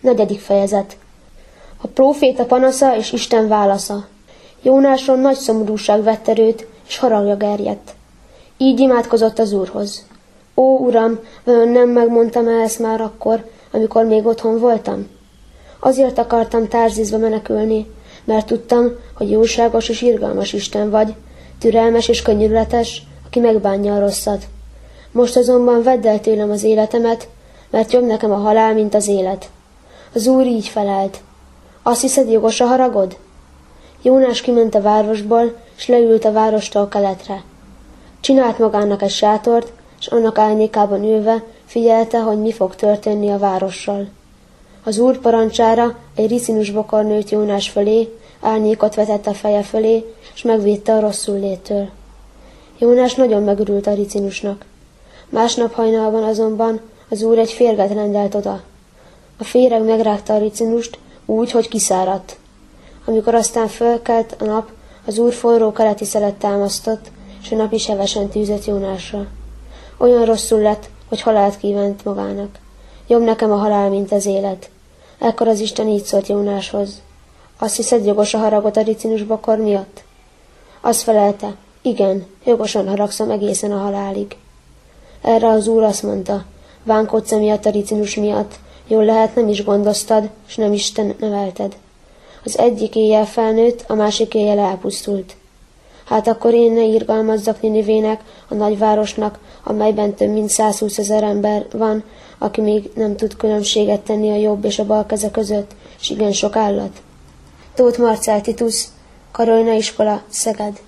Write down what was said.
4. fejezet. A próféta panasza és Isten válasza. Jónáson nagy szomorúság vett erőt, és haragja gerjedt. Így imádkozott az Úrhoz. Ó, Uram, vajon nem megmondtam ezt már akkor, amikor még otthon voltam? Azért akartam Tárzizba menekülni, mert tudtam, hogy jóságos és irgalmas Isten vagy, türelmes és könyörületes, aki megbánja a rosszat. Most azonban vedd el tőlem az életemet, mert jobb nekem a halál, mint az élet. Az Úr így felelt. Azt hiszed, jogos a haragod? Jónás kiment a városból, és leült a várostól keletre. Csinált magának egy sátort, és annak árnyékában ülve figyelte, hogy mi fog történni a várossal. Az Úr parancsára egy ricinus bokor nőtt Jónás fölé, árnyékot vetett a feje fölé, és megvédte a rosszul léttől. Jónás nagyon megörült a ricinusnak. Másnap hajnalban azonban az Úr egy férget rendelt oda. A féreg megrágta a ricinust úgy, hogy kiszáradt. Amikor aztán fölkelt a nap, az Úr forró keleti szelet támasztott, és a nap is hevesen tűzött Jónásra. Olyan rosszul lett, hogy halált kívánt magának. Jobb nekem a halál, mint az élet. Ekkor az Isten így szólt Jónáshoz. Azt hiszed, jogos a haragot a ricinus bokor miatt? Azt felelte, igen, jogosan haragszom egészen a halálig. Erre az Úr azt mondta, bánkodsz emiatt a ricinus miatt, jól lehet nem is gondoztad, s nem is te nevelted. Az egyik éjjel felnőtt, a másik éjjel elpusztult. Hát akkor én ne irgalmazzak Ninivének, a nagyvárosnak, amelyben több mint 120 000 ember van, aki még nem tud különbséget tenni a jobb és a bal keze között, s igen sok állat. Tóth Marcell Titus, Karolina iskola, Szeged.